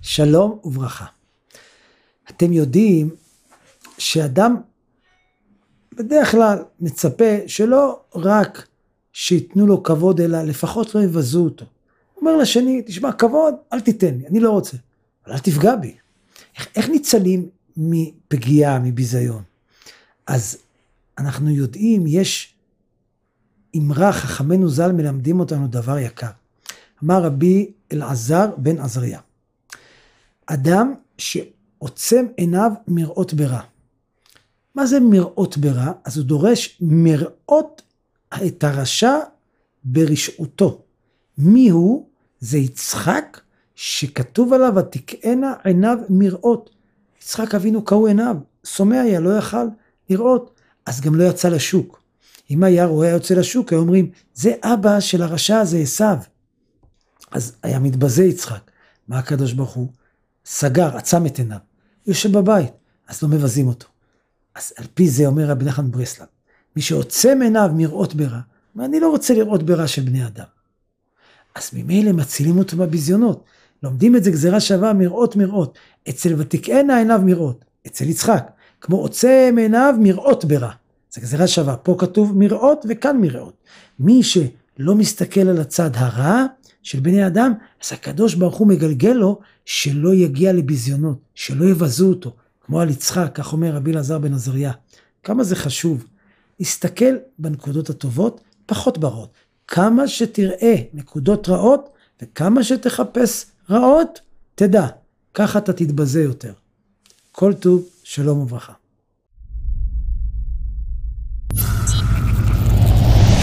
שלום וברכה. אתם יודעים שאדם בדרך כלל מצפה שלא רק שיתנו לו כבוד, אלא לפחות לא יבזו אותו. הוא אומר לשני, תשמע, כבוד, אל תיתן לי, אני לא רוצה, אבל אל תפגע בי. איך ניצלים מפגיעה, מביזיון? אז אנחנו יודעים, יש אמרה, חכמינו ז"ל מלמדים אותנו דבר יקר. אמר רבי אלעזר בן עזריה, אדם שעוצם עיניו מראות ברע. מה זה מראות ברע? אז הוא דורש מראות את הרשע ברשעותו. מי הוא? זה יצחק שכתוב עליו ותקענה עיניו מראות. יצחק אבינו קהו עיניו, סומא היה, לא יכל לראות, אז גם לא יצא לשוק. אם היה רואה יוצא לשוק, היו אומרים, זה אבא של הרשע הזה, עשיו. אז היה מתבזה יצחק. מה הקדוש ברוך הוא? סגר, עצם את עיניו. יושב בבית, אז לא מבזים אותו. אז על פי זה אומר רבי נחמן מברסלב, מי שעוצם עיניו מראות ברע, אני לא רוצה לראות ברע של בני אדם. אז ממילא מצילים אותו בביזיונות. לומדים את זה גזירה שווה, מראות. אצל ותקענה עיניו מראות, אצל יצחק, כמו עוצם עיניו מראות ברע. זה גזירה שווה, פה כתוב מראות וכאן מראות. מי שלא מסתכל על הצד הרע של בני אדם, אז הקדוש ברוך הוא מגלגל לו שלא יגיע לביזיונות, שלא יבזו אותו. כמו על יצחק, כך אומר רבי אלעזר בן עזריה. כמה זה חשוב. להסתכל בנקודות הטובות, פחות ברעות. כמה שתראה נקודות רעות, וכמה שתחפש רעות, תדע, ככה אתה תתבזה יותר. כל טוב, שלום וברכה.